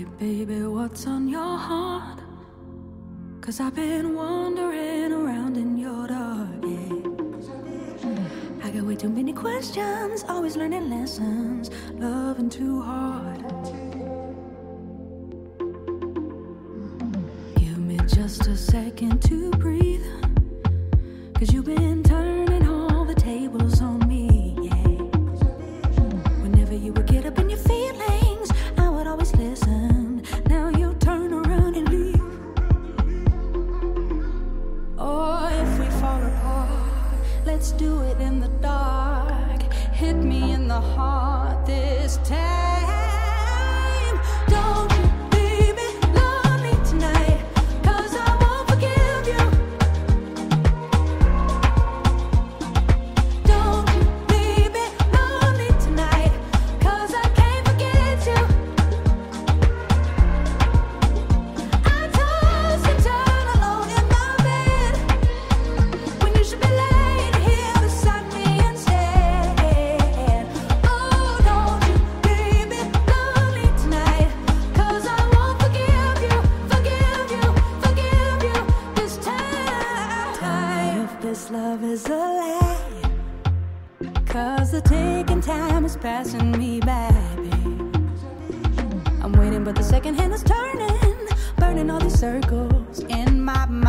baby, what's on your heart? 'Cause I've been wandering around in your dark, yeah. I got way too many questions, always learning lessons, loving too hard. Give me just a second to breathe, 'cause you've been turning all the tables on me, yeah. Whenever you would get up in your feelings, I would always listen. Now you turn around and leave. Oh, if we fall apart, let's do it in the dark. Hit me in the heart this time. Don't you, baby, love me tonight, 'cause I won't forgive you. Don't you, baby, love me tonight, 'cause I can't forget you. I toss and turn alone in my bed, when you should be laying here beside me instead. Oh, don't you, baby, love me tonight, 'cause I won't forgive you, forgive you, forgive you this time. If this love is a lie, 'cause the ticking time is passing me by, babe. I'm waiting, but the second hand is turning, burning all these circles in my mind.